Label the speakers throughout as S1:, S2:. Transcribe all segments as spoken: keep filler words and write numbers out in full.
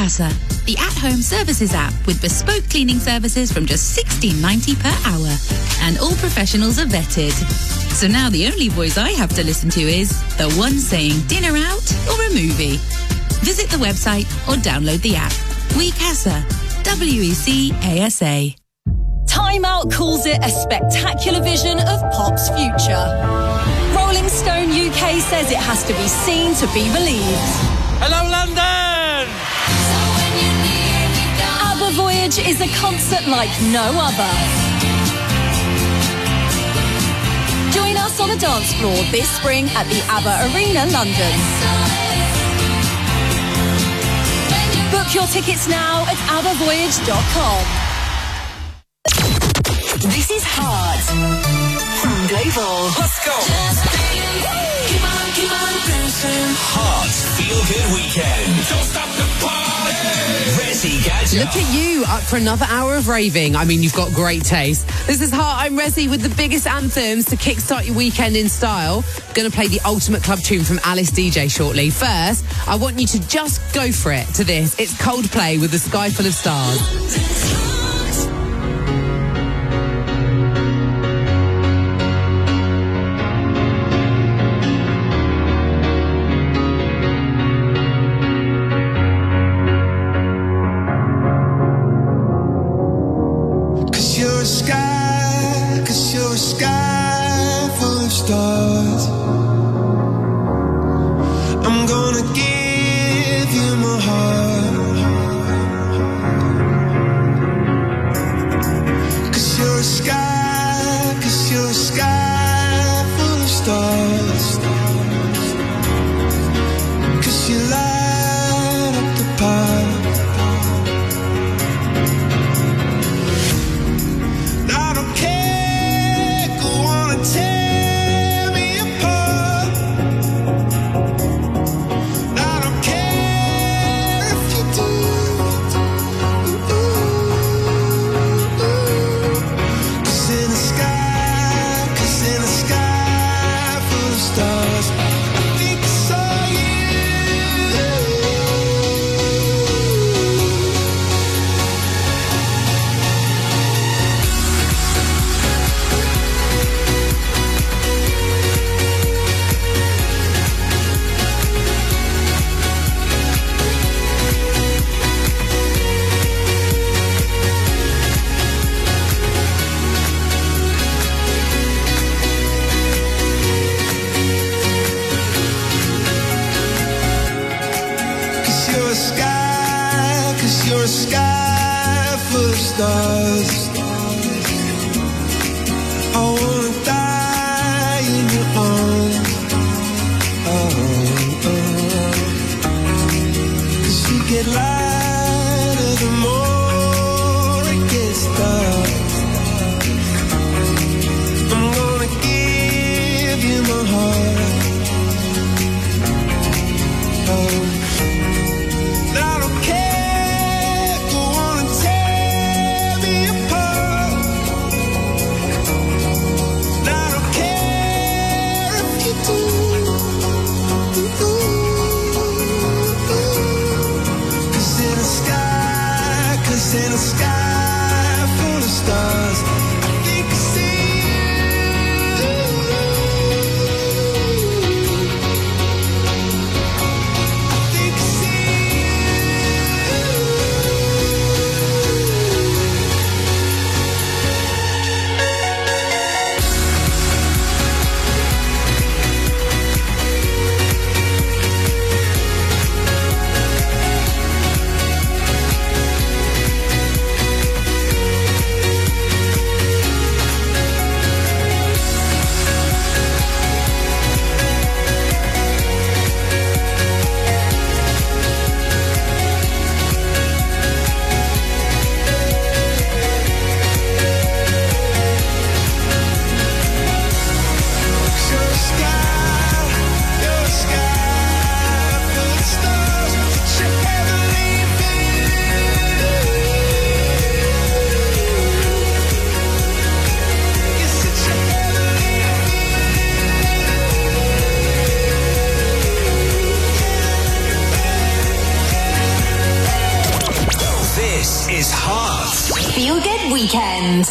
S1: WeCasa, the at-home services app with bespoke cleaning services from just sixteen ninety per hour. And all professionals are vetted. So now the only voice I have to listen to is the one saying dinner out or a movie. Visit the website or download the app. WeCasa, W E C A S A.
S2: Time Out calls it a spectacular vision of pop's future. Rolling Stone U K says it has to be seen to be believed.
S3: Hello, London!
S2: ABBA Voyage is a concert like no other. Join us on the dance floor this spring at the ABBA Arena, London. Book your tickets now at abba voyage dot com.
S4: This is Heart from Global.
S3: Let's go!
S4: Keep on, keep on dancing.
S5: Heart's Feel Good Weekend. Don't stop the party. Resi Gadget.
S6: Look at you, up for another hour of raving. I mean, you've got great taste. This is Heart, I'm Resi with the biggest anthems to kickstart your weekend in style. Going to play the ultimate club tune from Alice D J shortly. First, I want you to just go for it to this. It's Coldplay with The Sky Full of Stars.
S5: This is Heart.
S4: Feel Good Weekend.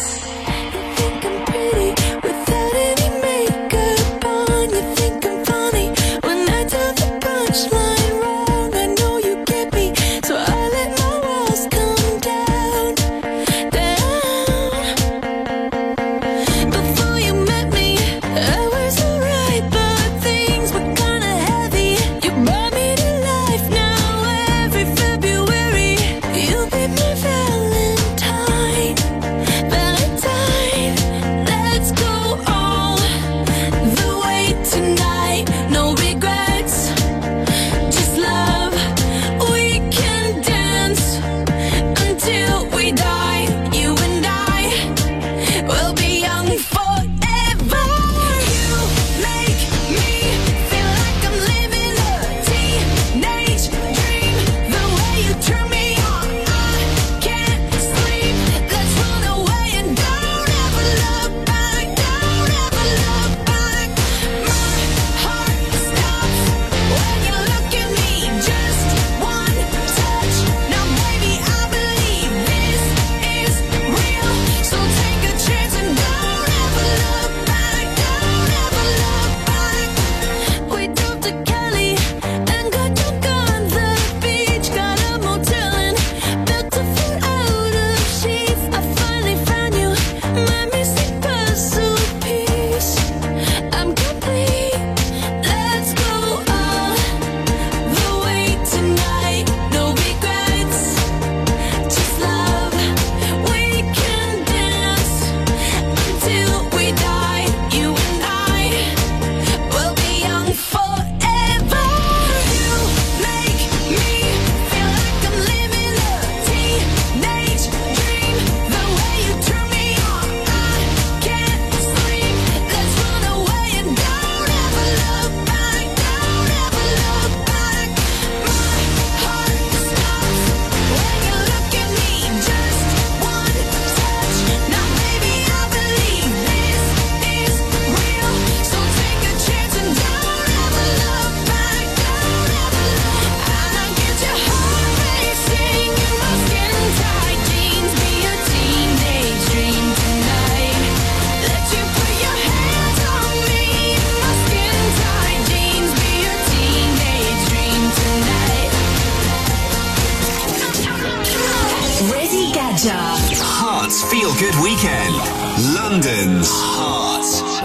S5: Heart's Feel Good Weekend. London's Heart.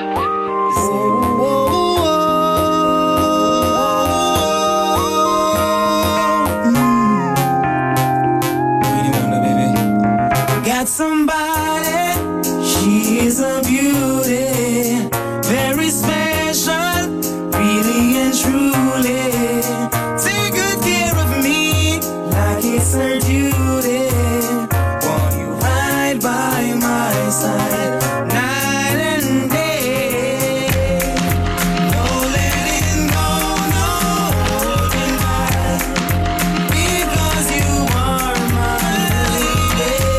S7: Somebody, she is a beauty, very special, really and truly. Take good care of me, like it's her duty. Won't you ride by my side, night and day? No letting go, no holding back, because you are my lady.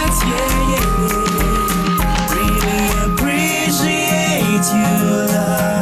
S7: You love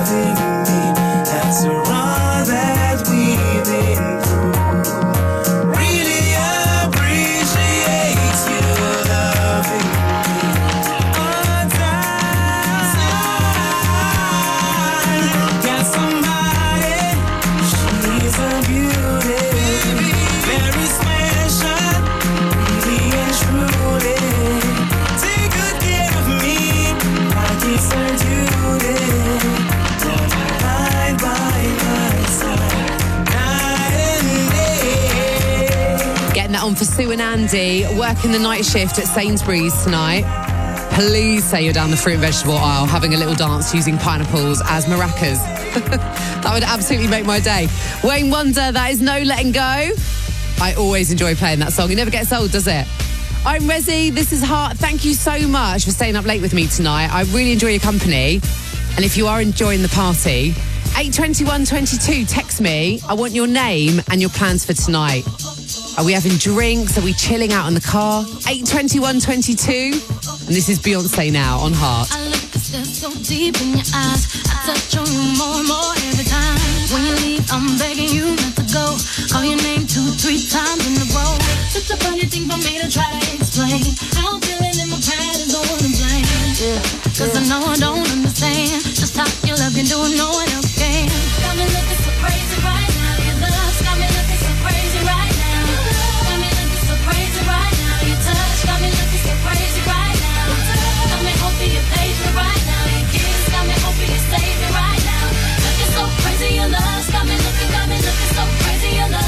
S6: for Sue and Andy working the night shift at Sainsbury's tonight. Please say you're down the fruit and vegetable aisle having a little dance using pineapples as maracas. That would absolutely make my day. Wayne Wonder, that is No Letting Go. I always enjoy playing that song. It never gets old, does it? I'm Rezi. This is Heart. Thank you so much for staying up late with me tonight. I really enjoy your company. And if you are enjoying the party, eight twenty-one twenty-two, text me. I want your name and your plans for tonight. Are we having drinks? Are we chilling out in the car? eight twenty-one twenty-two. And this is Beyonce now on Heart.
S8: I look at this so deep in your eyes. I touch on you more and more every time. When you leave, I'm begging you not to go. Call your name two, three times in a row. Such a funny thing for me to try to explain. How I'm feeling in my pride is the one to blame. Yeah. Cause I know I don't understand just how your love can do it, no one else can. Got me looking so crazy right now. Your love's got me looking so crazy right now. Got me looking so crazy right now. Your touch got me looking so crazy right now. Got me hoping you page me right now. Your kiss got me hoping you save me right now. Looking so crazy, your love's got me looking, got me looking so crazy, your love.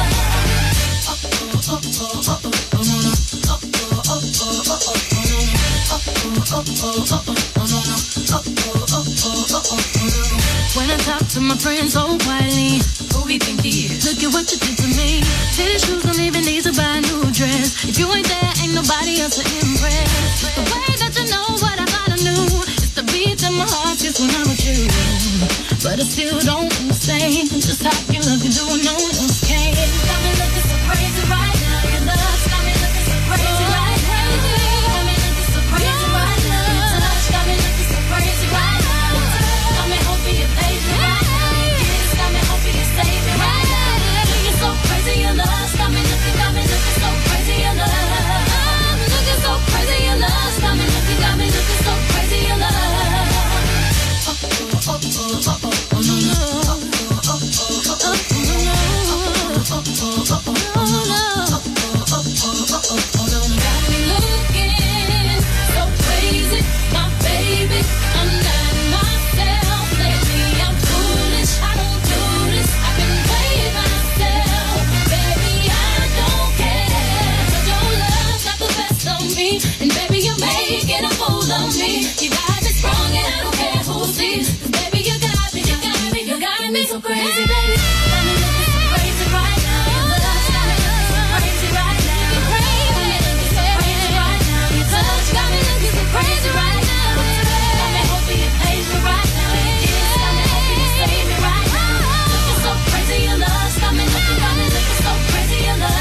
S8: Oh, oh, oh, oh, oh, oh, no, no. Oh, oh, oh, oh, oh, oh, no, no. Oh, oh, oh, oh, oh, oh, no, no. Oh, oh, oh, oh, oh, oh, no, no. When I talk to my friends so quietly, who we think he is? Look at what you did to me. Titty shoes don't even need to buy a new dress. If you ain't there, ain't nobody else to impress. The way that you know what I thought I knew, it's the beat in my heart just when I'm with you. But I still don't understand just how you love you do when no one else can. Got me looking so crazy right now. Your love's got me looking so crazy right now. Got me looking so crazy right now. Your touch got me looking so crazy right now. Got me hoping you page me right now. Your kiss got me hoping you save me right now. Looking so crazy, your love's got me looking, got me looking so crazy, your love. Looking so crazy, your love's got me looking, got me looking so crazy, your love. Oh, oh, oh, oh, oh, oh, no, no. Oh, oh, oh, oh, oh, oh, no, no. Oh, oh, oh, oh, oh, no, no. Oh, oh, oh, oh, oh, no, no. Got me looking so crazy, my baby. I'm not myself lately. I'm foolish. I don't do this. I can play myself, baby. I don't care. 'Cause your love got the best of me, and baby, you're making a fool of me. You got me strong, and I don't care who sees. 'Cause baby, you got me, you got me, you got me so crazy, baby. Got me looking so crazy right now. Your love's got me looking so crazy right now. Got me looking so crazy right now. Your touch got me looking so crazy right now. Got me hoping you page me right now. Your kiss got me hoping you save me right now. Looking so crazy, your love's got me looking, got me looking so crazy, your love.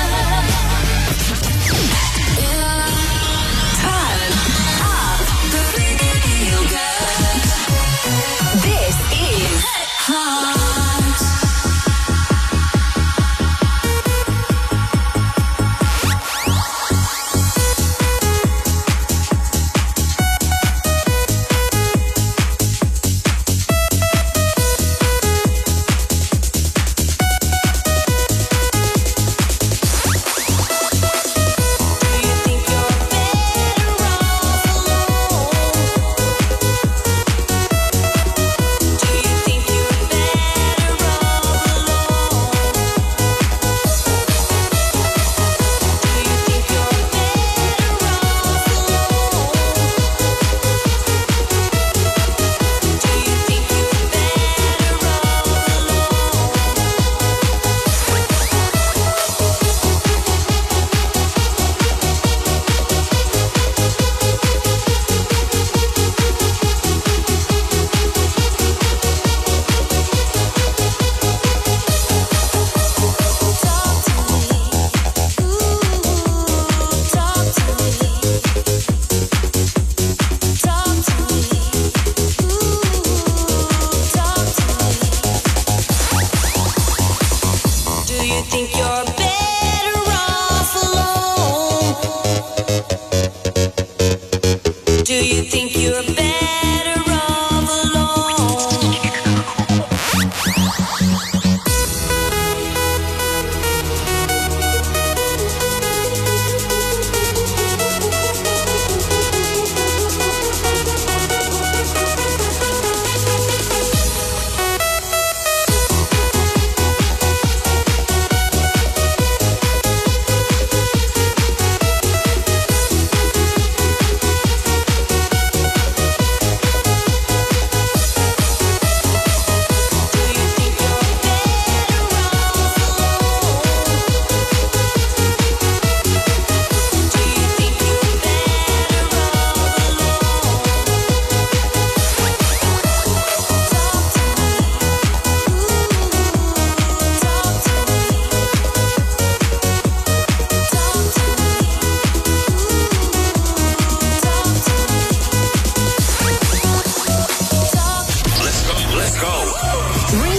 S4: Turn up the radio, girl. This is Heart.
S8: Do you think you're better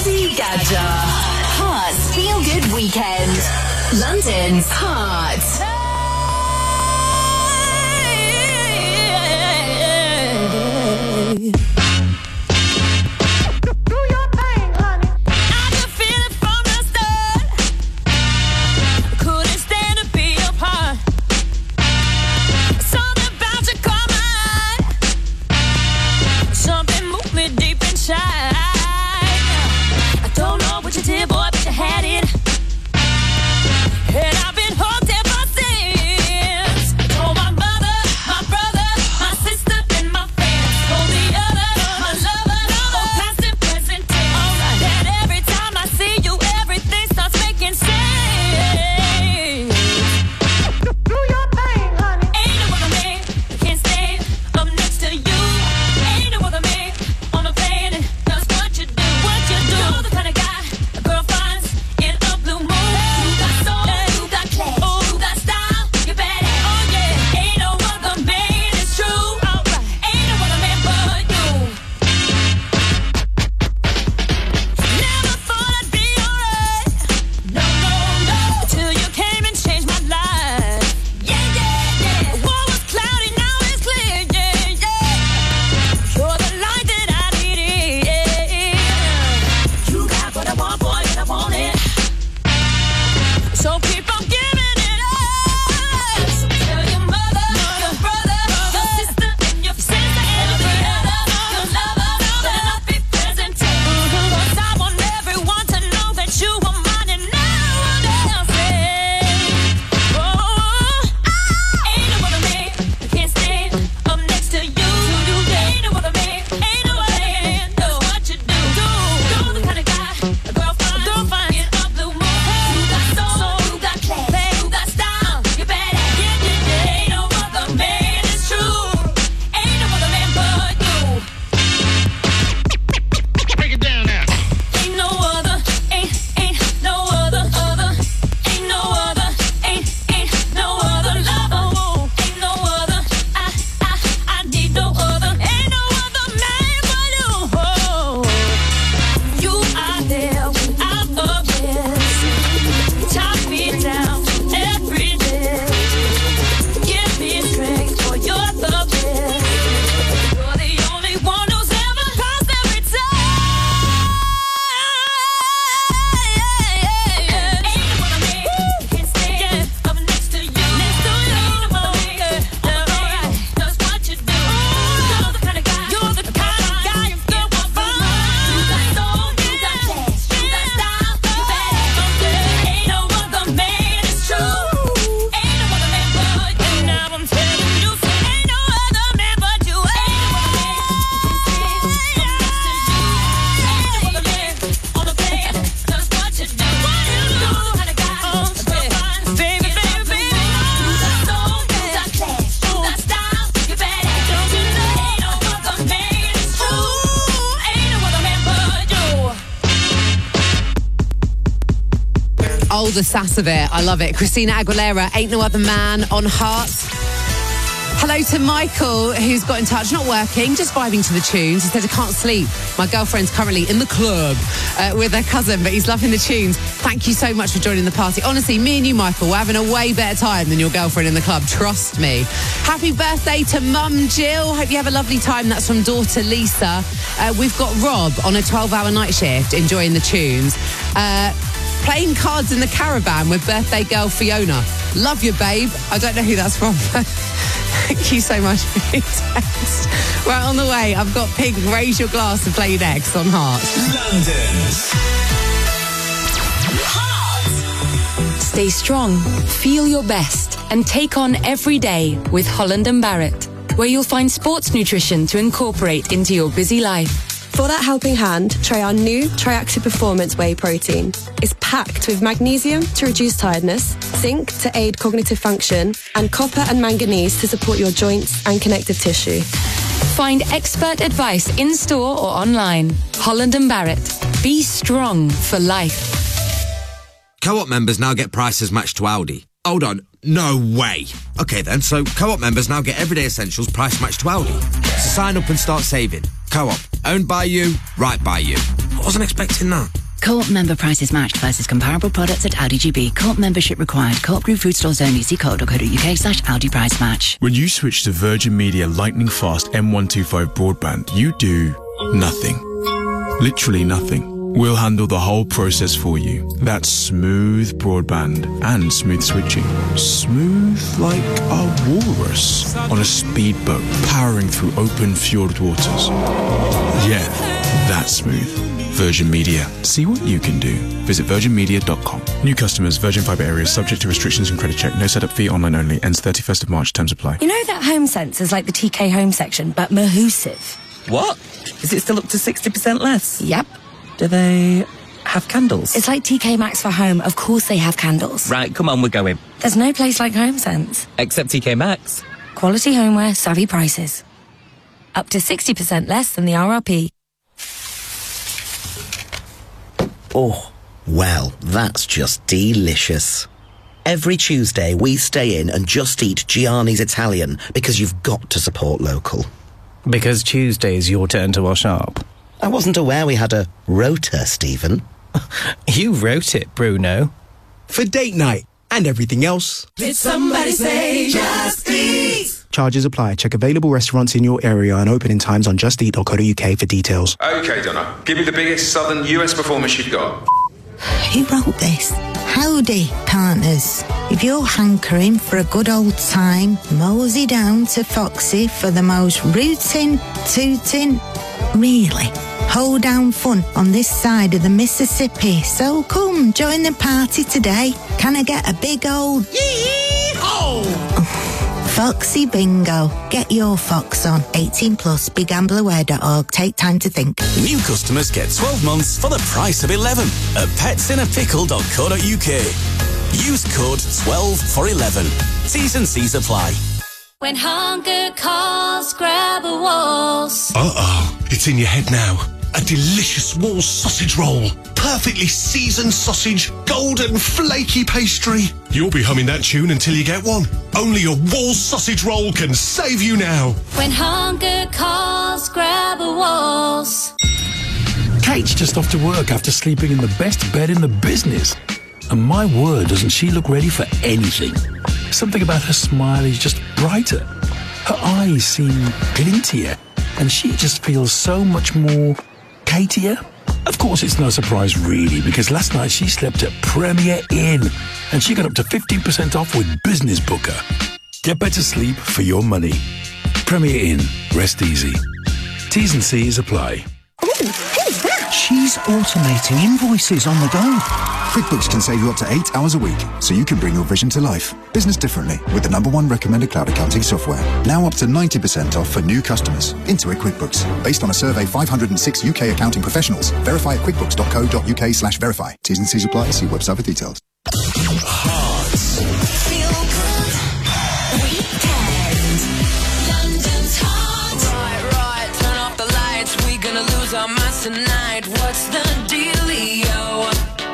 S4: Rosie Gadger. Hearts Feel Good Weekend. London's Heart.
S6: Oh, the sass of it. I love it. Christina Aguilera, Ain't No Other Man on Heart. Hello to Michael, who's got in touch, not working, just vibing to the tunes. He said, I can't sleep. My girlfriend's currently in the club uh, with her cousin, but he's loving the tunes. Thank you so much for joining the party. Honestly, me and you, Michael, we're having a way better time than your girlfriend in the club. Trust me. Happy birthday to Mum Jill. Hope you have a lovely time. That's from daughter Lisa. Uh, we've got Rob on a twelve-hour night shift, enjoying the tunes. Uh, playing cards in the caravan with birthday girl Fiona. Love you, babe. I don't know who that's from. Thank you so much for your text. Right, on the way, I've got Pink, Raise Your Glass to play next on Heart.
S5: London's
S4: Heart.
S2: Stay strong, feel your best, and take on every day with Holland and Barrett, where you'll find sports nutrition to incorporate into your busy life.
S9: For that helping hand, try our new Triactive Performance Whey Protein. It's packed with magnesium to reduce tiredness, zinc to aid cognitive function, and copper and manganese to support your joints and connective tissue.
S2: Find expert advice in store or online. Holland and Barrett. Be strong for life.
S10: Co-op members now get prices matched to Aldi. Hold on, no way. Okay then, so Co-op members now get everyday essentials price matched to Aldi. So sign up and start saving. Co-op, owned by you, right by you. Wasn't expecting that.
S11: Co-op member prices matched versus comparable products at Audi G B. Co-op membership required. Co-op group food stores only. See co.co.uk slash Audi price match.
S12: When you switch to Virgin Media lightning fast M one twenty-five broadband, you do nothing. Literally nothing. We'll handle the whole process for you. That's smooth broadband and smooth switching. Smooth like a walrus on a speedboat powering through open fjord waters. Yeah, that's smooth. Virgin Media. See what you can do. Visit virgin media dot com. New customers, Virgin Fibre areas, subject to restrictions and credit check. No setup fee, online only. Ends thirty-first of March. Terms apply.
S13: You know that home sense is like the T K home section, but Mahusive.
S14: What? Is it still up to sixty percent less?
S13: Yep.
S14: Do they have candles?
S13: It's like T K Maxx for home. Of course they have candles.
S14: Right, come on, we're going.
S13: There's no place like Home Sense.
S14: Except T K Maxx.
S13: Quality homeware, savvy prices. Up to sixty percent less than the R R P.
S15: Oh, well, that's just delicious. Every Tuesday we stay in and just eat Gianni's Italian because you've got to support local.
S16: Because Tuesday is your turn to wash up.
S15: I wasn't aware we had a rota, Stephen.
S16: You wrote it, Bruno.
S17: For date night and everything else.
S7: Did somebody say Just Eat?
S18: Charges apply. Check available restaurants in your area and opening times on just eat dot co dot U K for details.
S19: OK, Donna. Give me the biggest southern U S performance you've got.
S20: Who wrote this? Howdy, partners. If you're hankering for a good old time, mosey down to Foxy for the most rootin', tootin', really hoedown fun on this side of the Mississippi. So come, join the party today. Can I get a big old yee-haw? Foxy Bingo. Get your fox on. eighteen plus, big gambler aware dot org. Take time to think.
S5: New customers get twelve months for the price of eleven at pets in a pickle dot co dot U K. Use code twelve for eleven. T's and C's apply.
S8: When hunger calls, grab a waltz.
S21: Uh-oh, it's in your head now. A delicious wall sausage roll. Perfectly seasoned sausage, golden flaky pastry. You'll be humming that tune until you get one. Only a wall sausage roll can save you now.
S8: When hunger calls, grab a waltz.
S22: Kate's just off to work after sleeping in the best bed in the business. And my word, doesn't she look ready for anything? Something about her smile is just brighter. Her eyes seem glintier. And she just feels so much more Katier. Of course, it's no surprise really, because last night she slept at Premier Inn and she got up to fifteen percent off with Business Booker. Get better sleep for your money. Premier Inn. Rest easy. T's and C's apply.
S23: Ooh, who's that? She's automating invoices on the go.
S24: QuickBooks can save you up to eight hours a week, so you can bring your vision to life. Business differently with the number one recommended cloud accounting software. Now up to ninety percent off for new customers. Intuit QuickBooks. Based on a survey of five hundred six U K accounting professionals. Verify at quickbooks dot co dot U K slash verify. T's and C's apply. See website for details.
S5: Hearts.
S8: Feel good. Weekend. London's hot.
S25: Right, right. Turn off the lights. We gonna lose our minds tonight. What's the dealio?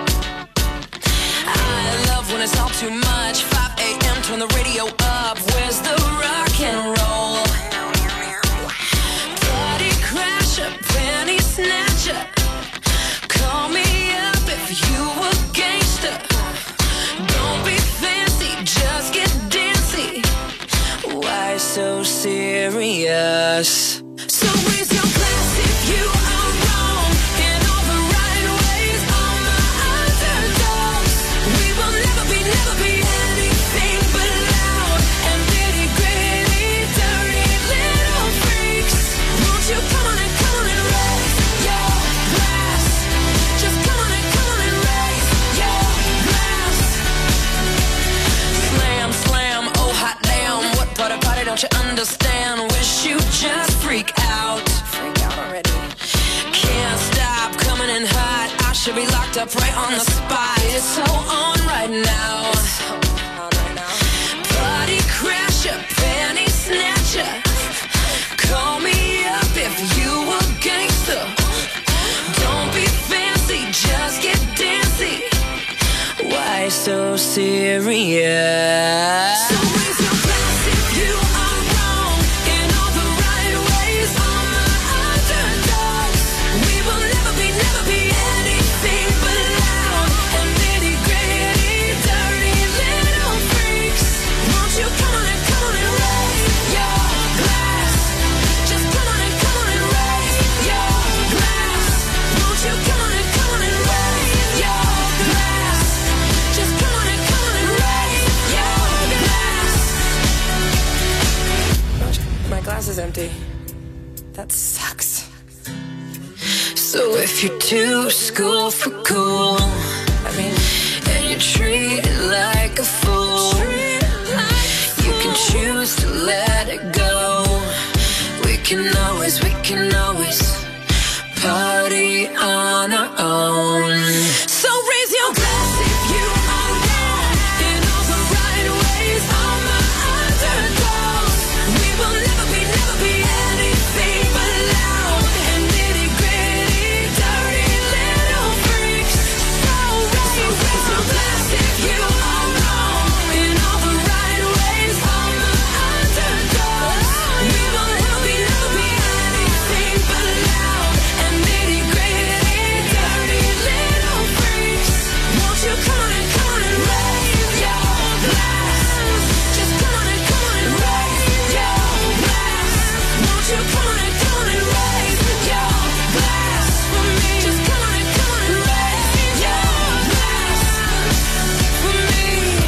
S25: I love when it's all too much. five a.m. Turn the radio up. Where's the rock and roll? Party crasher, penny snatcher. Call me up if you a gangster. Don't be fancy, just get dancy. Why so serious? So raise your glass if you are wrong in all the right ways. All my underdogs. We will never be, never be anything but loud and nitty gritty, dirty little freaks. Won't you come on and come on and raise your glass? Just come on and come on and raise your glass. Slam, slam, oh hot damn. What part of party don't you understand? Wish you just freak out. Freak out already. Can't stop coming in hot. I should be locked up right on the spot. It's so on right now. Party crasher, penny snatcher. Call me up if you a gangster. Don't be fancy, just get dancy. Why so serious? So raise your glass if you are wrong in all the right ways. All my underdogs. We will never be, never be day. That sucks. So if you're too school for cool, I mean, and you treat it like a fool, you can choose to let it go. We can always, we can always party on our own. So raise your glass if you are wrong in all the right ways. All my underdogs, we will never be, never be anything but loud and nitty gritty, dirty little freaks. So raise, raise your glass if you are wrong in all the right ways. All my underdogs, we will never be, never be anything but loud and nitty gritty, dirty little freaks. Won't you come on and come on and raise your glass? Just come on and come on and raise your glass. Won't you come on and come on and raise your glass for me? Just come on and come on and raise your glass for me.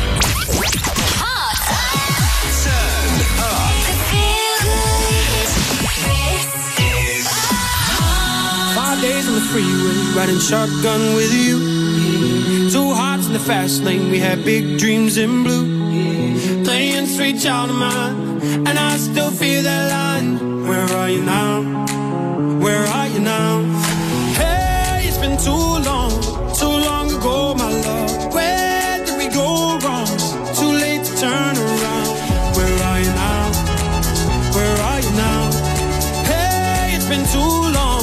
S1: Five days on the freeway, riding shotgun with you. Two hearts in the fast lane, we had big dreams in blue. Playing sweet child of mine, and I still feel that line. Where are you now? Where are you now? Hey, it's been too long, too long ago, my love. Where did we go wrong? Too late to turn around. Where are you now? Where are you now? Hey, it's been too long.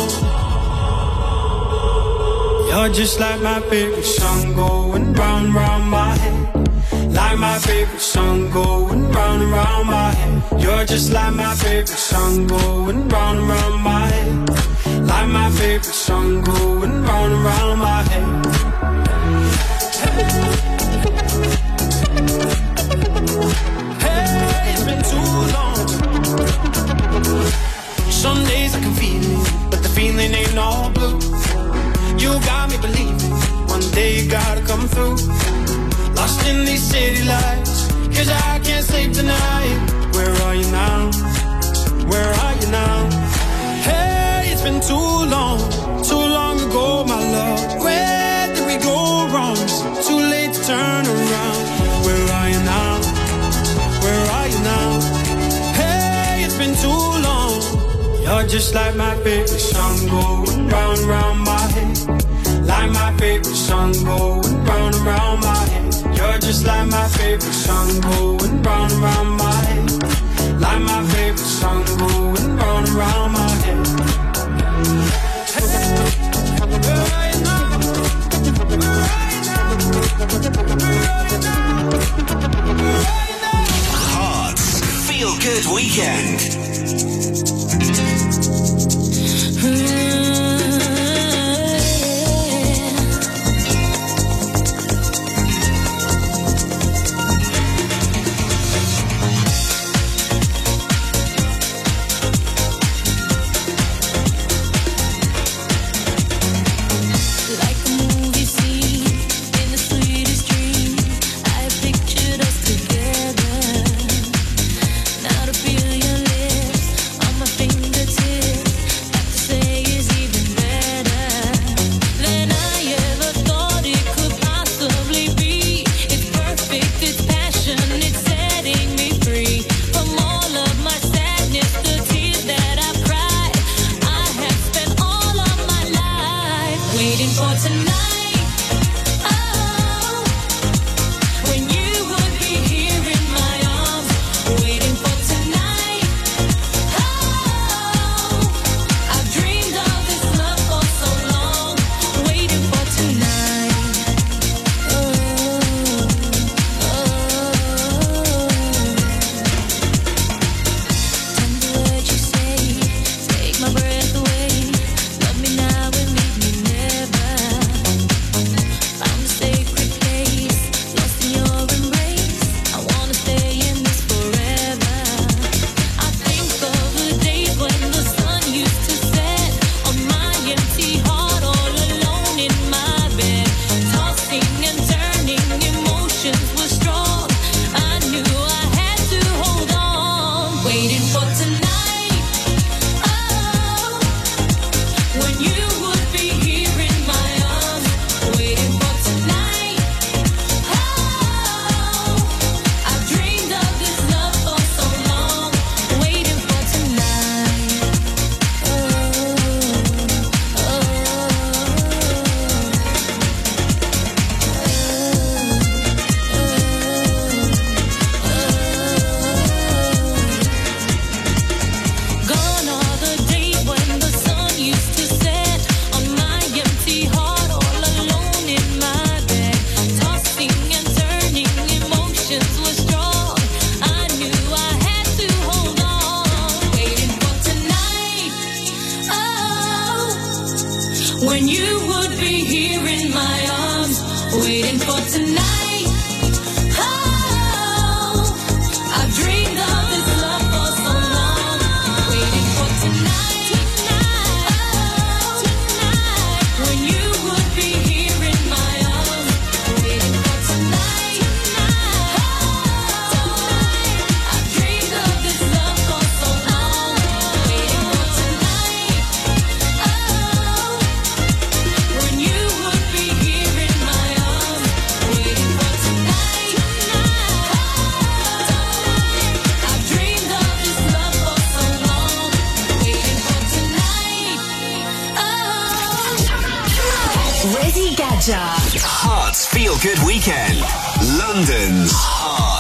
S1: You're just like my favorite song going round, round my head. Like my favorite song going round and round my head. You're just like my favorite song going round and round my head. Like my favorite song going round and round my head. Hey, it's been too long. Some days I can feel it, but the feeling ain't all blue. You got me believing one day you gotta come through. Lost in these city lights, cause I can't sleep tonight. Where are you now? Where are you now? Hey, it's been too long, too long ago, my love. Where did we go wrong? It's too late to turn around. Where are you now? Where are you now? Hey, it's been too long. You're just like my favorite song going round and round my head. Like my favorite song going round and round my head. You're just like my favorite song going round and round my head. Like my favorite song going round and round my head.
S3: Hearts Feel Good Weekend.
S8: My breath away, love me now and leave me never.
S25: when you would be here in my arms, waiting for tonight. Oh, I've dreamed of this love for so long, waiting for tonight. Oh, tonight, when you would be here in my arms, waiting for tonight. Oh, I've dreamed of this love for so long, waiting for tonight. Oh, when you would be here in my arms, waiting for tonight. I've dreamed of this love for so long, waiting for tonight. Oh,
S3: Ready Gadja. Hearts Feel Good Weekend. London's Heart.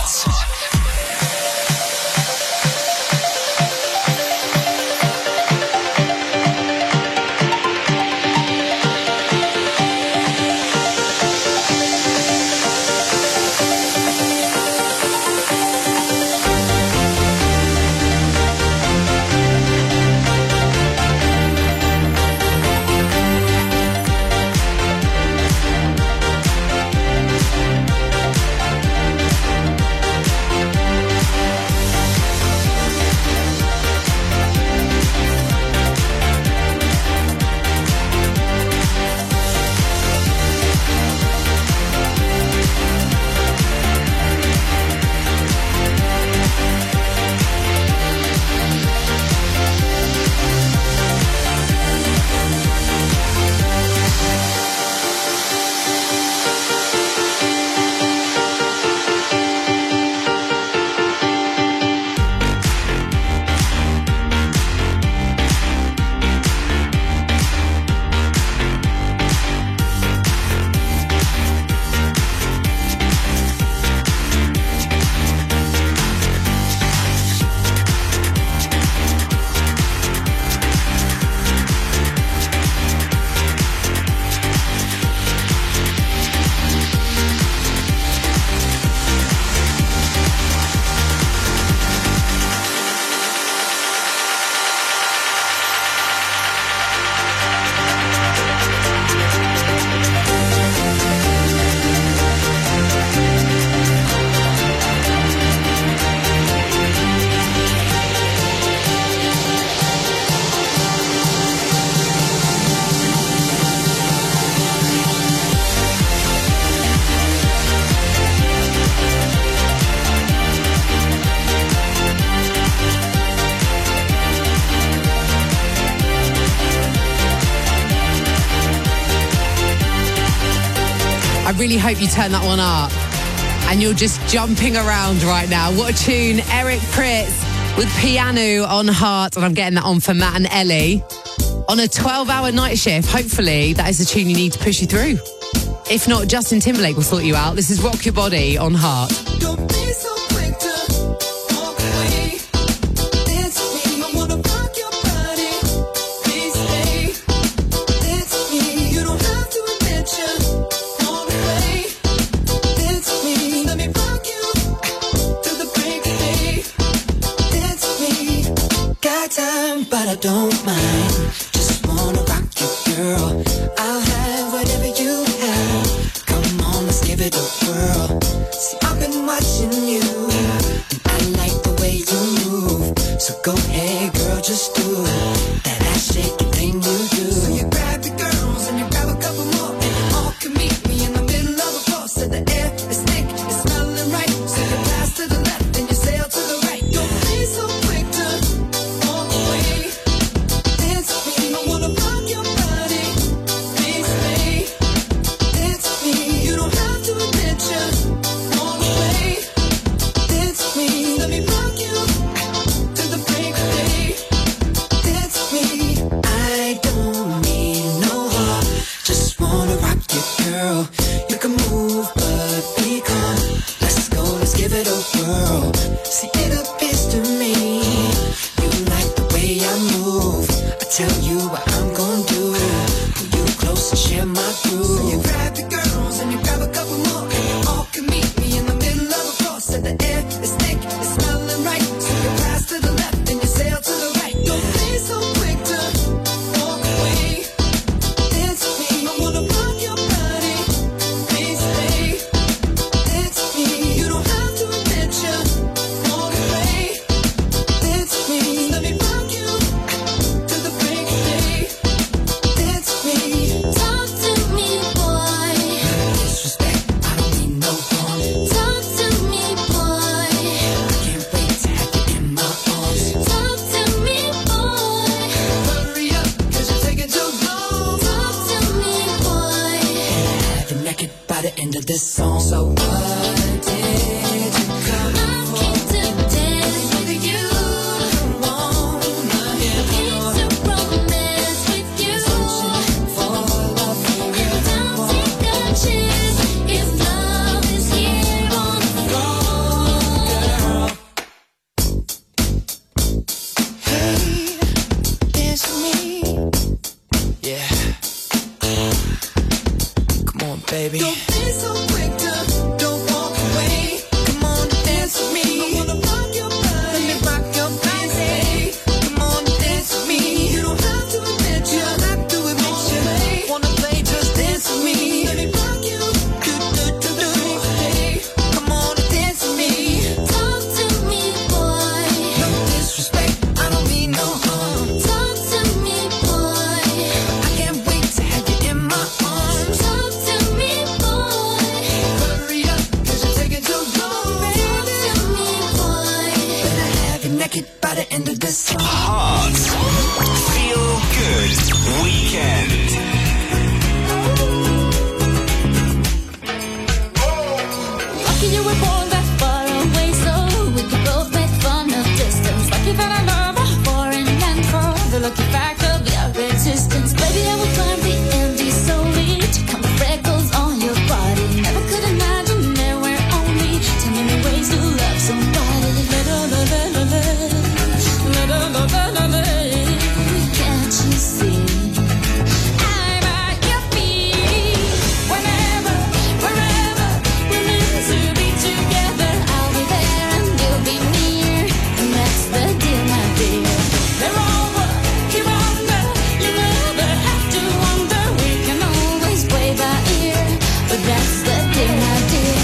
S2: I really hope you turn that one up and you're just jumping around right now. What a tune. Eric Prydz with Piano on Heart, and I'm getting that on for Matt and Ellie. On a twelve-hour night shift, hopefully that is the tune you need to push you through. If not, Justin Timberlake will sort you out. This is Rock Your Body on Heart.
S25: don't be so quick to walk away. It's me, I wanna rock your body. Please stay. It's me, you don't have to admit you want away. It's me, let me rock you to the break of day. It's me, got time, but I don't mind. Just wanna rock you, girl. I'll have whatever you have. Come on, let's give it a whirl. See, I've been watching
S1: this song. So what did you come for? I came to dance with you. Wanna hear more. Came to romance with you. Searching for love from you. And don't take a chance if love is here on the floor, girl. Hey, dance with me. Yeah. Come on, baby. Don't be so quick to don't walk away. Come on, dance with me. I wanna rock your body. Let me rock your body. Come on, dance with me. You don't have to admit you don't have to admit you wanna play, just dance with me. Let me rock you. Do do do do. Hey, come on, dance with me. Talk to me, boy. No disrespect, I don't mean no harm. Talk to me, boy. I can't wait to have you in my arms. Talk to me, boy. Hurry up, cause you're taking too long. Talk to me, boy. Better have you naked by the end of this song.
S3: Heart. Feel good weekend.
S8: Lucky you were born that far away, so we could both make fun of distance. Lucky that I love a foreign land for the lucky fact of your existence. Baby, I would climb the Andes solely to count the freckles on your body. Never could imagine there were only too many ways to love somebody. La-da-la-la-la-la. La-da-la-la-la-la. Can't you see? I'm at your feet. Whenever, wherever we're meant to be together, I'll be there and you'll be near. And that's the deal, my dear. They're over, you're under. You never have to wonder. We can always play by ear. But that's the deal, my dear.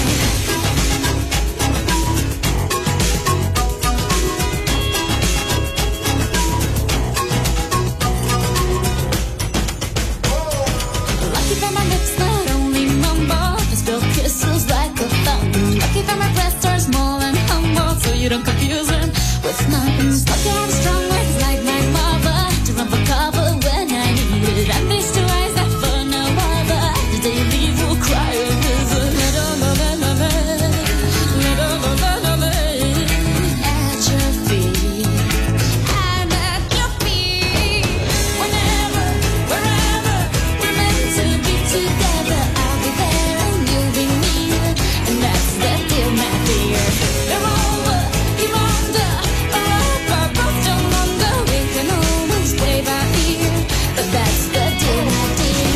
S8: Lucky that my lips not only mumble, but spill kisses like a fountain. Lucky that my breasts are small and humble, so you don't confuse them with nothing. Lucky I'm strong legs like my mother, to run for cover when I need it. And these two eyes that for no other, the day you leave will cry a river. La-da-la-la-la-la, la-da-la-la-la-la. At your feet, I'm at your feet. Whenever, wherever we're meant to be together, I'll be there and you'll be near. And that's the deal, my dear. They're over, you're under. Or up, or both don't wonder. We can always play by ear. But that's the deal, my dear.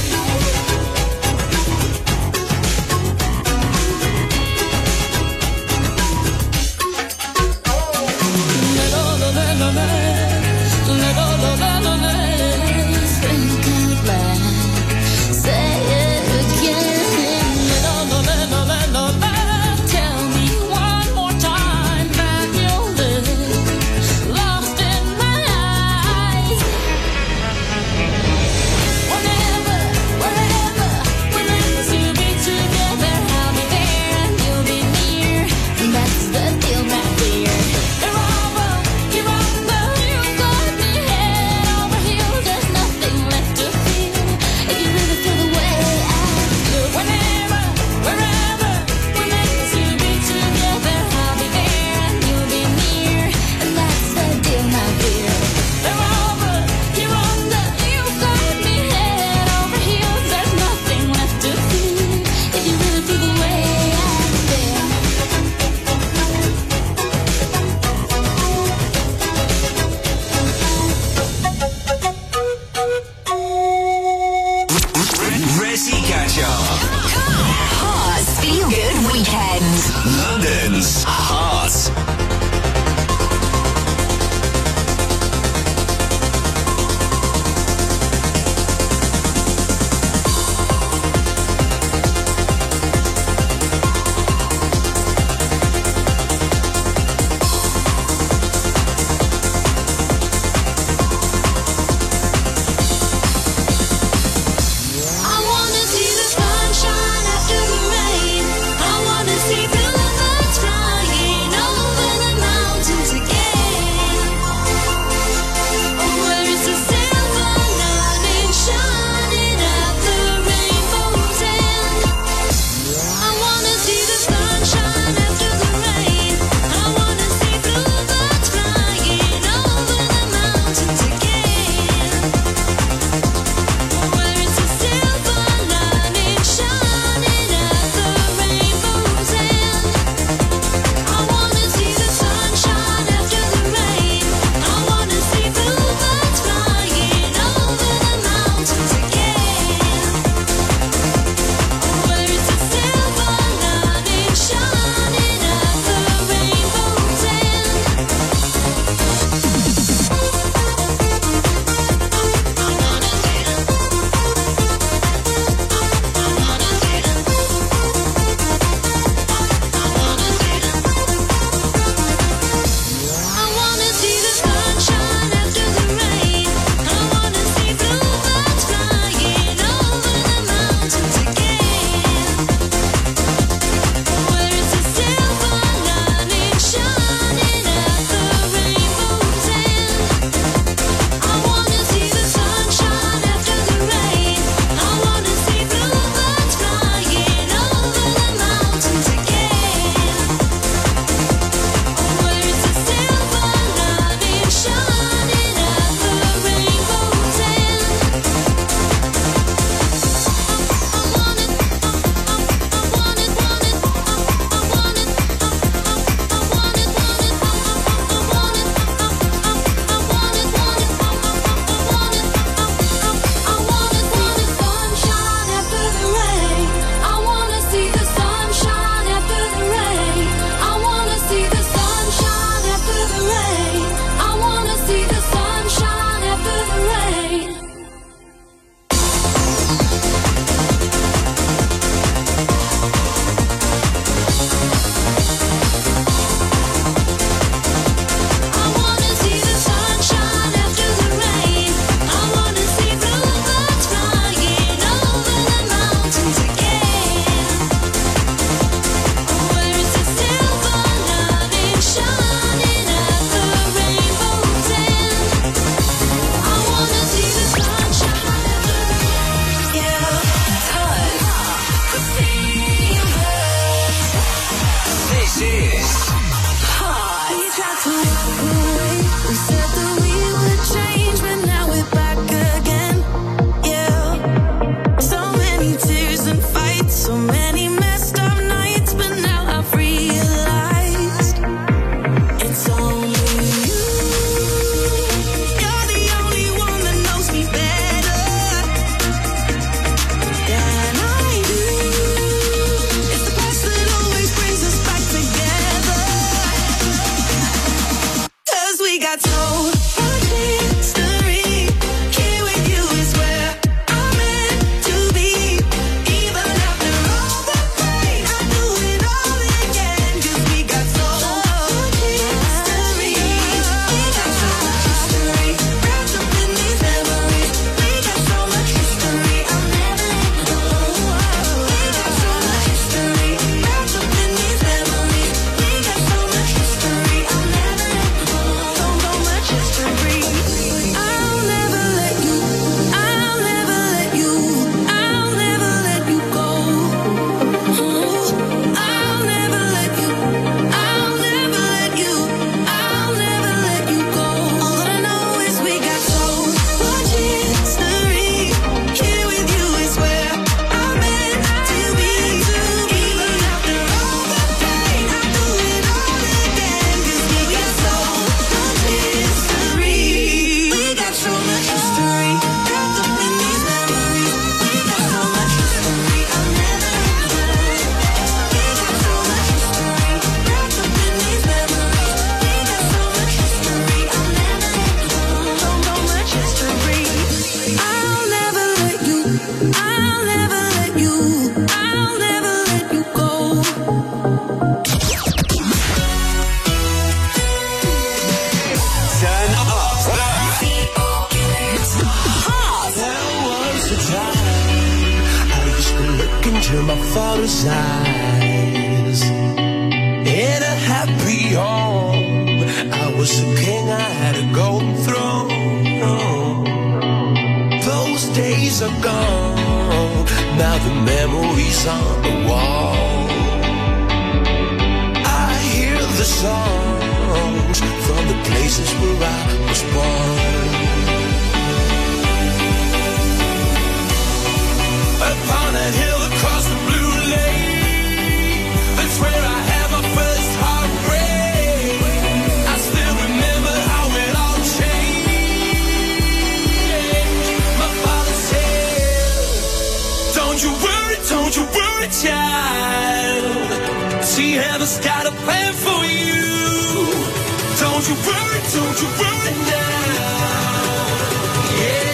S8: Think out loud, say it again. Tell me one more time that you'll live lost in my eyes. Whenever, wherever we're meant to be together, I'll be there and you'll be near. And that's the deal, my dear. They're over, you're under. You got me head over heels. There's nothing left to feel if you really feel the way I do. Whenever, wherever we're meant to be together, I'll be there and you'll be near. And that's the deal, my dear. They're over, you're under. You got me head over heels. There's nothing left to feel if you really feel the way I feel.
S3: Resi Catch Up.
S4: Hearts Feel Good Weekend.
S3: London's Heart.
S1: I wanna see the sunshine after the rain. I wanna see through the trying. look into my father's eyes. In a happy home, I was a king, I had a golden throne. Those days are gone, now the memories on the wall. I hear the songs from the places where I was born. Upon a hill across the blue lake, that's where I had my first heartbreak. I still remember how it all changed. My father said, don't you worry, don't you worry, child. See, heaven's got a plan for you. Don't you worry, don't you worry now. Yeah.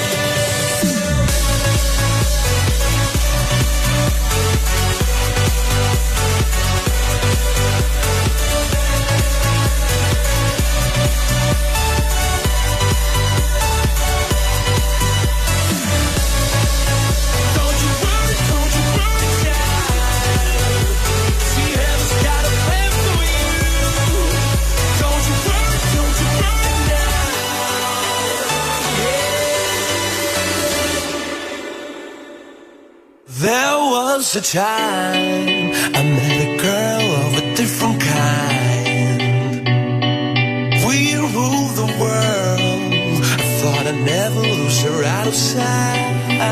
S1: There was a time I met a girl of a different kind. We ruled the world. I thought I'd never lose her out of sight.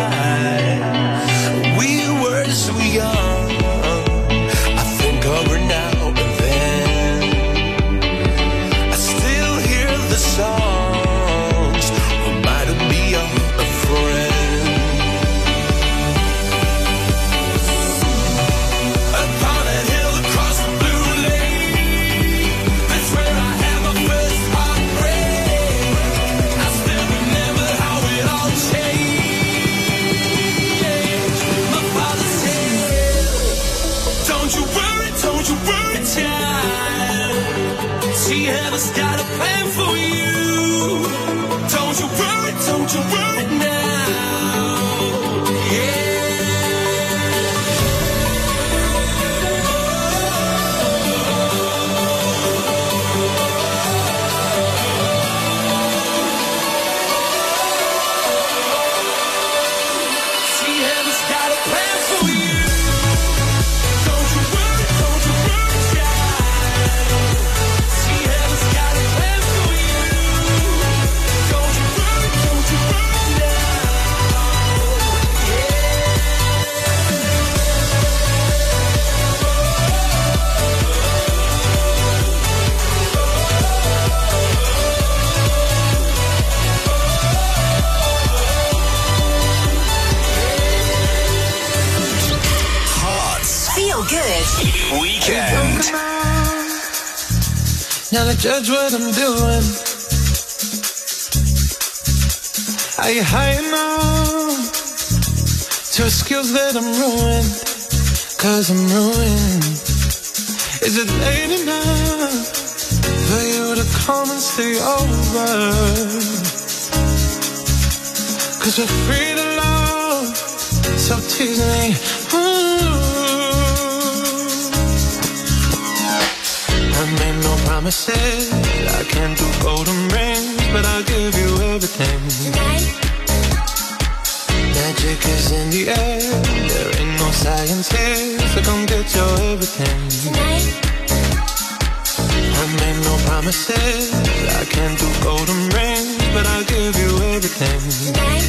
S1: We were so young, I think of her now and then. I still hear the songs reminding me of a friend. See, heaven's got a plan for you. Don't you worry, don't you worry now. Yeah. See, heaven's got a plan for you. Don't you worry, don't you worry, child. See, heaven's got a plan for you. Don't you worry, don't you worry now.
S3: Hearts
S4: Feel good.
S3: Weekend.
S1: Now they judge what I'm doing. Are you high enough to skills that I'm ruined? Cause I'm ruined. Is it late enough for you to come and stay over? Cause we're free to love, so tease me. Ooh. I made no promises, I can't do golden rings, but I'll give you everything. Tonight. Magic is in the air, there ain't no science here, so come get your everything. Tonight. I made no promises, I can't do golden rings, but I'll give you everything. Tonight.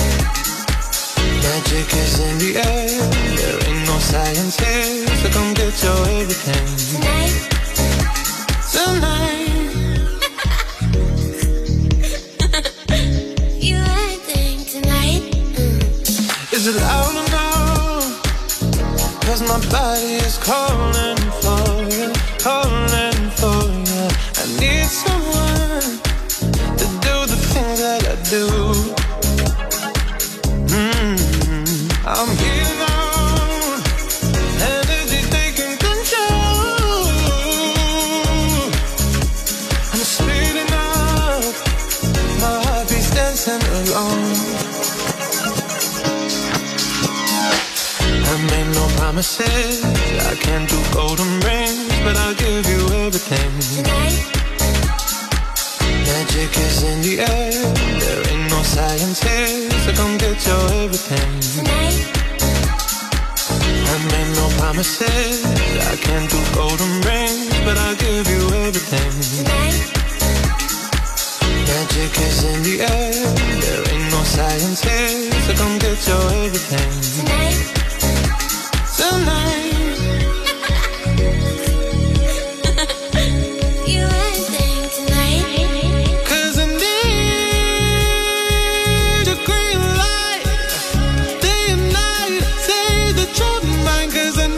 S1: Magic is in the air, there ain't no science here, so come get your everything. Tonight. Tonight.
S4: You acting tonight? Mm.
S1: Is it loud enough? Cause my body is calling for you, calling for you. I need someone to do the things that I do. Mm-hmm. I'm here now. Energy taking control. I'm speeding up. My heart beats dancing alone. I promises. I can't do golden rings, but I'll give you everything. Tonight. Magic is in the air. There ain't no science here, so come get your everything. Tonight. I made no promises. I can't do golden rings, but I'll give you everything. Tonight. Magic is in the air. There ain't no science here, so come get your everything. Tonight. Tonight. You everything tonight. 'Cause I need a green light, day and night. Say the truth in mine, 'cause I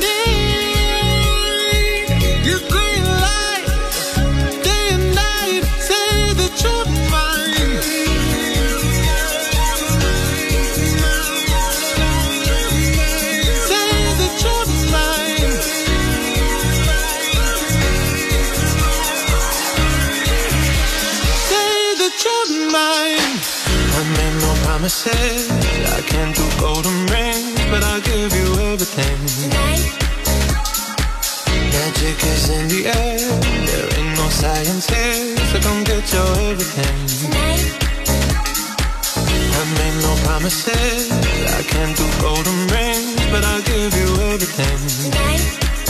S1: need your green light, day and night. Say the truth in mine. Say the truth in mine. Say the truth in mine. I made no promises. I can't do golden rings, but I'll give you everything. Tonight. Magic is in the air. There ain't no science here, so come get your everything. Tonight. I made no promises. I can't do golden rings, but I'll give you everything. Tonight.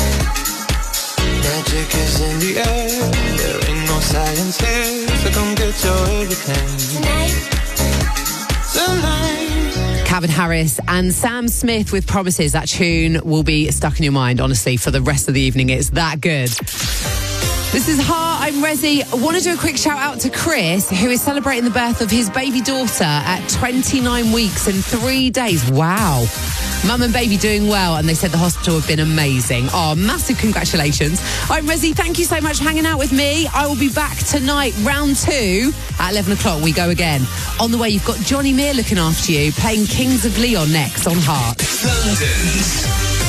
S1: Magic is in the air. There ain't no science here, so come get your everything. Tonight. Tonight.
S2: Calvin Harris and Sam Smith with Promises. That tune will be stuck in your mind, honestly, for the rest of the evening. It's that good. This is Heart. I'm Rezi. I want to do a quick shout out to Chris, who is celebrating the birth of his baby daughter at twenty-nine weeks and three days. Wow. Mum and baby doing well, and they said the hospital have been amazing. Oh, massive congratulations. I'm Rezi. Thank you so much for hanging out with me. I will be back tonight, round two, at eleven o'clock. We go again. On the way, you've got Johnny Meir looking after you, playing Kings of Leon next on Heart.
S3: London's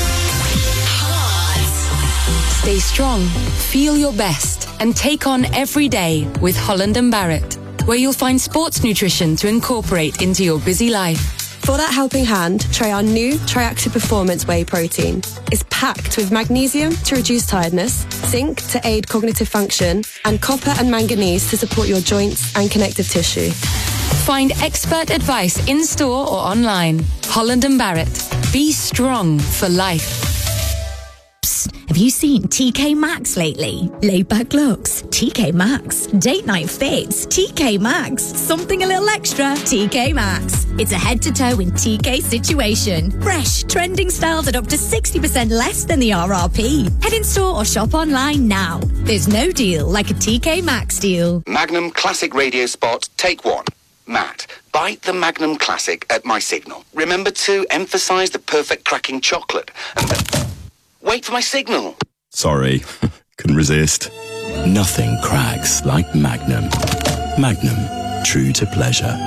S6: Stay strong, feel your best, and take on every day with Holland and Barrett, where you'll find sports nutrition to incorporate into your busy life.
S9: For that helping hand, try our new Triactive Performance Whey Protein. It's packed with magnesium to reduce tiredness, zinc to aid cognitive function, and copper and manganese to support your joints and connective tissue.
S6: Find expert advice in store or online. Holland and Barrett. Be strong for life.
S10: Have you seen T K Maxx lately? Laid back looks, T K Maxx. Date night fits, T K Maxx. Something a little extra, T K Maxx. It's a head-to-toe in T K situation. Fresh, trending styles at up to sixty percent less than the R R P. Head in store or shop online now. There's no deal like a T K Maxx deal.
S11: Magnum Classic Radio Spot, take one. Matt, bite the Magnum Classic at my signal. Remember to emphasise the perfect cracking chocolate. And then wait for my signal.
S12: Sorry, couldn't resist. Nothing cracks like Magnum. Magnum, true to pleasure.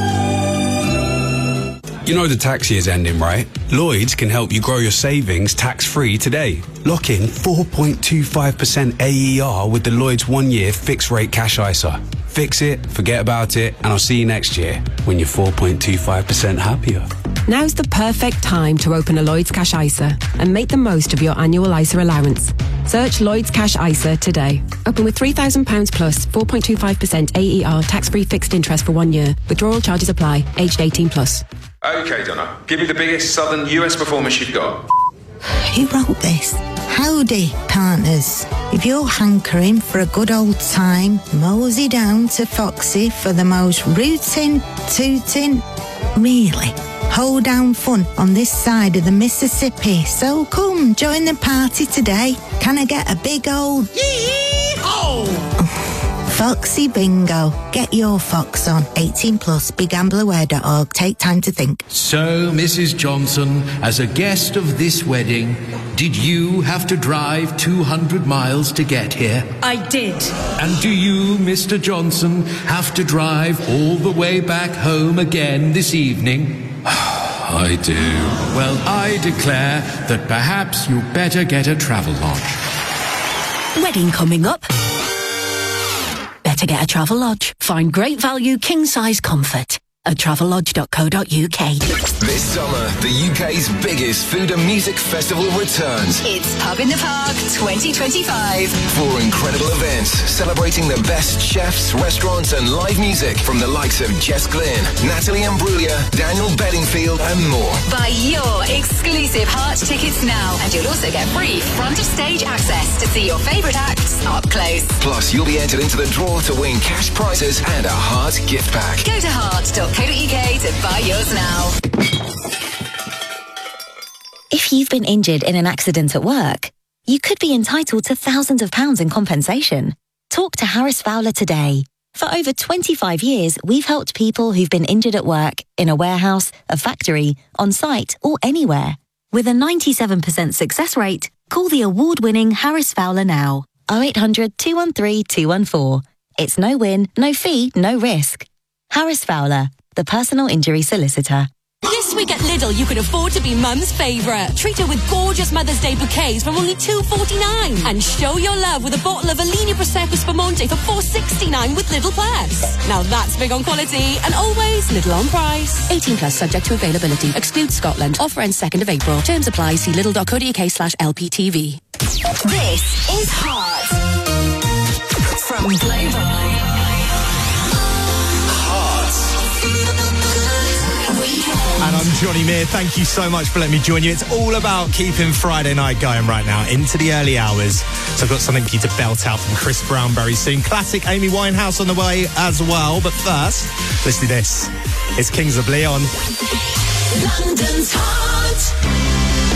S26: You know the tax year's ending, right? Lloyds can help you grow your savings tax-free today. Lock in four point two five percent A E R with the Lloyds one-year fixed-rate cash I S A. Fix it, forget about it, and I'll see you next year when you're four point two five percent happier.
S27: Now's the perfect time to open a Lloyds Cash I S A and make the most of your annual I S A allowance. Search Lloyds Cash I S A today. Open with three thousand pounds plus, four point two five percent A E R tax-free fixed interest for one year. Withdrawal charges apply. Aged eighteen plus.
S19: Okay, Donna. Give me the biggest southern U S performance you've got.
S20: Who wrote this? Howdy, partners. If you're hankering for a good old time, mosey down to Foxy for the most rootin', tootin', really hoedown fun on this side of the Mississippi. So come, join the party today. Can I get a big old yee-haw? Foxy Bingo. Get your fox on. eighteen plus, be gambler aware dot org. Take time to think.
S28: So, Missus Johnson, as a guest of this wedding, did you have to drive two hundred miles to get here?
S10: I did.
S28: And do you, Mister Johnson, have to drive all the way back home again this evening? I do. Well, I declare that perhaps you better get a travel lodge.
S10: Wedding coming up. Better get a travel lodge. Find great value king-size comfort. at travelodge dot co dot uk.
S3: This summer, the U K's biggest food and music festival returns.
S10: It's Pub in the Park twenty twenty-five.
S3: Four incredible events celebrating the best chefs, restaurants and live music from the likes of Jess Glynn, Natalie Imbruglia, Daniel Bedingfield and more.
S10: Buy your exclusive Heart tickets now and you'll also get free front of stage access to see your favourite acts up close.
S3: Plus, you'll be entered into the draw to win cash prizes and a Heart gift pack.
S10: Go to heart dot co dot uk to buy yours now.
S7: If you've been injured in an accident at work, you could be entitled to thousands of pounds in compensation. Talk to Harris Fowler today. For over twenty-five years, we've helped people who've been injured at work, in a warehouse, a factory, on site, or anywhere. With a ninety-seven percent success rate, call the award-winning Harris Fowler now. oh eight hundred, two one three, two one four. It's no win, no fee, no risk. Harris Fowler, the personal injury solicitor.
S13: This week at Lidl, you can afford to be mum's favourite. Treat her with gorgeous Mother's Day bouquets from only two forty-nine. And show your love with a bottle of Alinea Prosecco Spumante for four sixty-nine with Lidl Plus. Now that's big on quality and always Lidl on price.
S27: eighteen plus subject to availability. Excludes Scotland. Offer ends second of April. Terms apply. See lidl dot co dot uk slash L P T V.
S10: This is Heart from Global.
S14: And I'm Johnny Meir. Thank you so much for letting me join you. It's all about keeping Friday night going right now into the early hours. So I've got something for you to belt out from Chris Brown very soon. Classic Amy Winehouse on the way as well. But first, listen to this. It's Kings of Leon.
S10: London's Heart.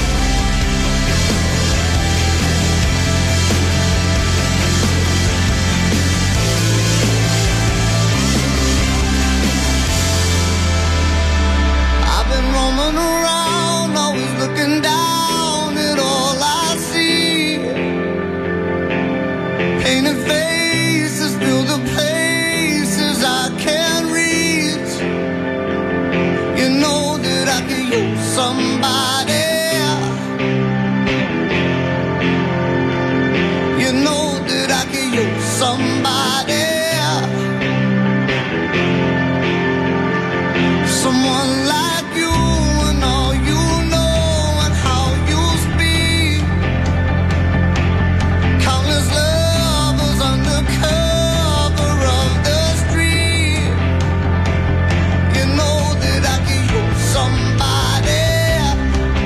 S1: Around, always looking down at all I see. Painted faces fill the places I can't reach. You know that I could use somebody. You know that I could use somebody. Someone like somebody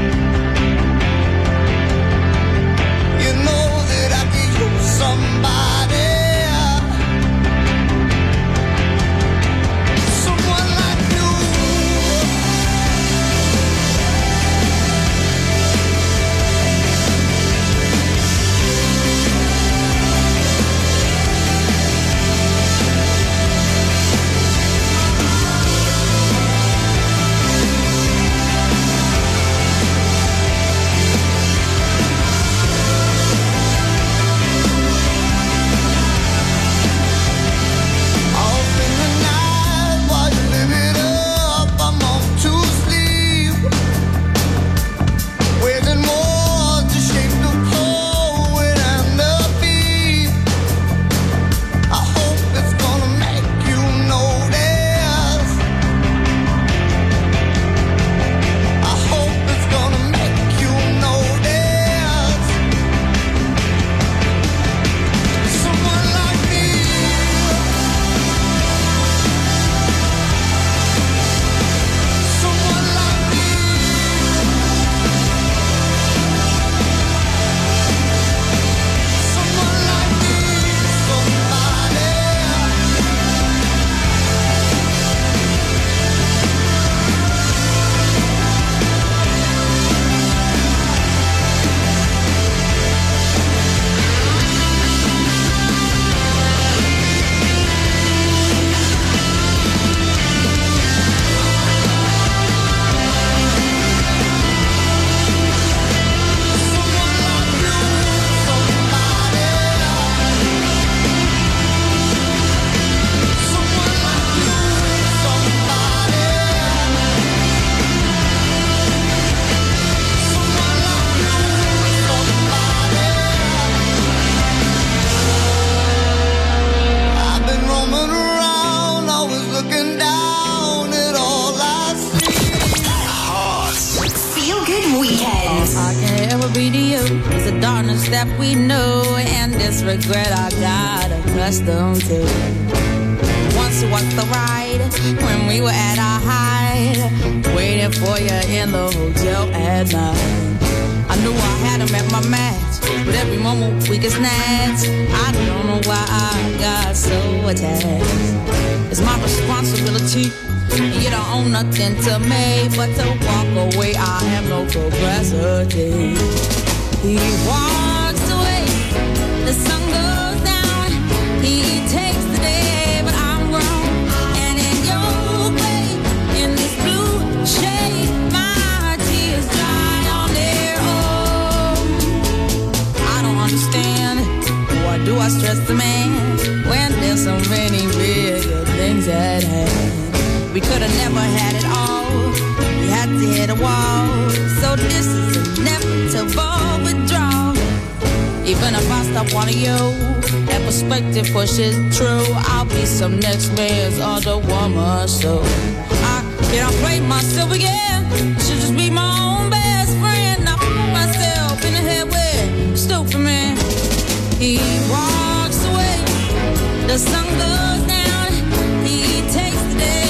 S4: Weekend.
S15: All I can ever be to you is the darkness that we know and this regret I got accustomed to. Once was the ride when we were at our height, waiting for you in the hotel at night. I knew I had him at my match, but every moment we get snatched. I don't know why I got so attached. It's my responsibility, and you don't own nothing to me but to walk away. I have no capacity. He walks away, the sun goes down. He takes the day, but I'm grown. And in your way, in this blue shade, my tears dry on their own. I don't understand, why do I stress the man when there's so many bigger things at hand? We could have never had it all. We had to hit a wall. So this is inevitable withdrawal. Even if I stop wanting you, that perspective pushes true. I'll be some next man's other woman. So I can't play myself again. I should just be my own best friend. I put myself in the head with stupid man. He walks away, the sun goes down. He takes the day.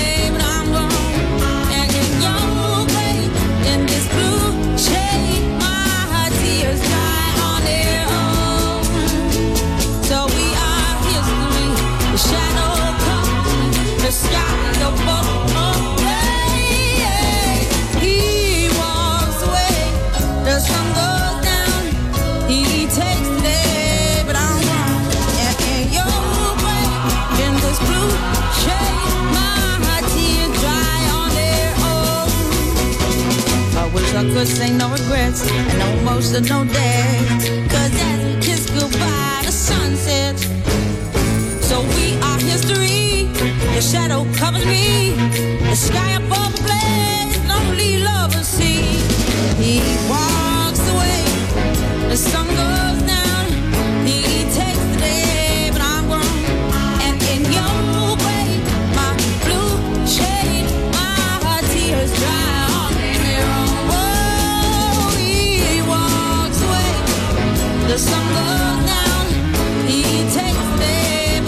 S15: The sky above, oh, hey, hey. He walks away, the sun goes down. He takes the day, but I'm wrong. And in your way, in this blue shade, my tears dry on their own. I wish I could say no regrets and no emotional day, 'cause as we kiss goodbye, the sun sets. So we are history. Your shadow covers me. The sky above the blaze, lonely lovers see. He walks away, the sun goes down. He takes the day, but I'm grown. And in your way, my blue shade, my tears dry on their own. Whoa, he walks away, the sun goes down. He takes the day.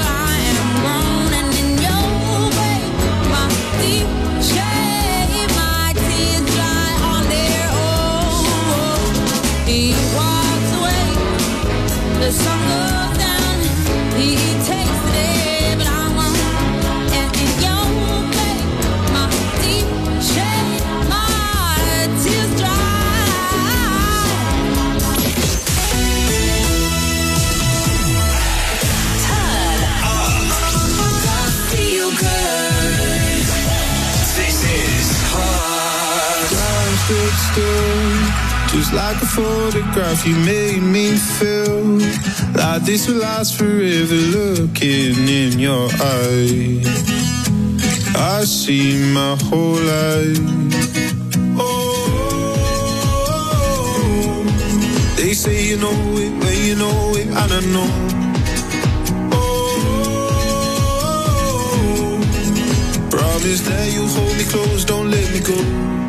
S15: The sun goes down, he takes the day, but I'm on. And in your way, my deep shade, my tears dry.
S4: Turn up, feel good.
S1: This is hard.
S16: Time stood still. Just like a photograph, you made me feel like this will last forever. Looking in your eyes, I see my whole life. Oh, they say you know it when you know it, and I know. Oh, promise that you hold me close, don't let me go.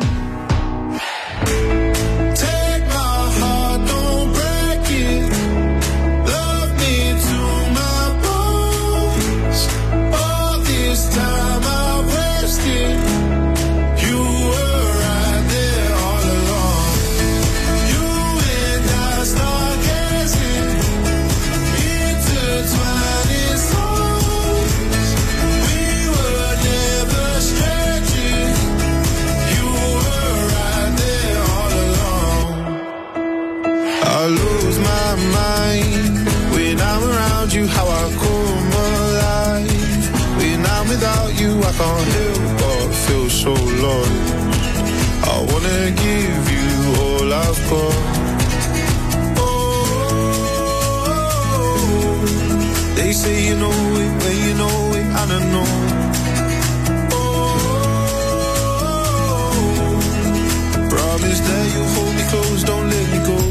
S16: How I come alive when I'm without you, I can't help but feel so lost. I wanna give you all I've got. Oh, they say you know it when you know it, and I know. Oh, promise that you'll hold me close, don't let me go.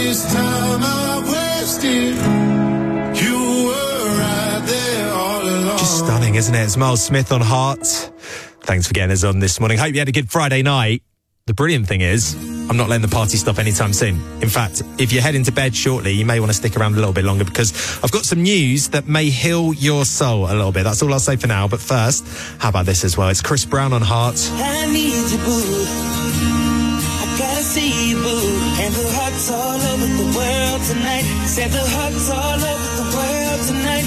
S16: this time I wasted. You were right there all along.
S14: Just stunning, isn't it? It's Miles Smith on Heart. Thanks for getting us on this morning. Hope you had a good Friday night. The brilliant thing is, I'm not letting the party stop anytime soon. In fact, if you're heading to bed shortly, you may want to stick around a little bit longer because I've got some news that may heal your soul a little bit. That's all I'll say for now. But first, how about this as well? It's Chris Brown on Heart.
S1: I need you, boo. I gotta see you, boo. And the hearts all over the world tonight. Said the hearts all over the world tonight.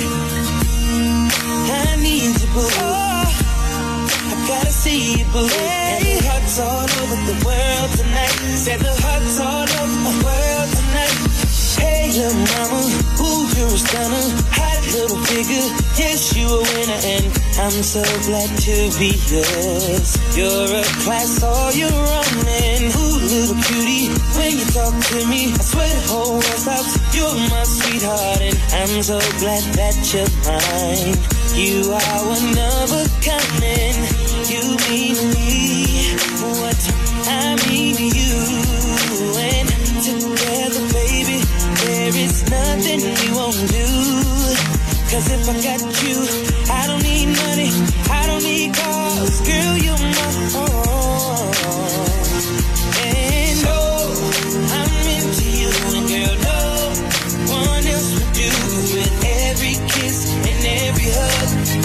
S1: I need you, boo. Oh, I gotta see you, boo. And the hearts all over the world tonight. Said the hearts all over the world tonight. Hey, little mama, ooh, you're a stunner. Hot little figure, yes, you a winner. And I'm so glad to be yours. You're a class all your own. And ooh, little cutie, when you talk to me, I swear the whole world stops. You're my sweetheart, and I'm so glad that you're mine. You are one of a kind, and you mean to me what I mean to you. And together, baby, there is nothing we won't do. Cause if I got you, I don't need money, I don't need cars. Girl, you're my own. And oh, I'm into you, and girl, no one else would do. With every kiss and every hug,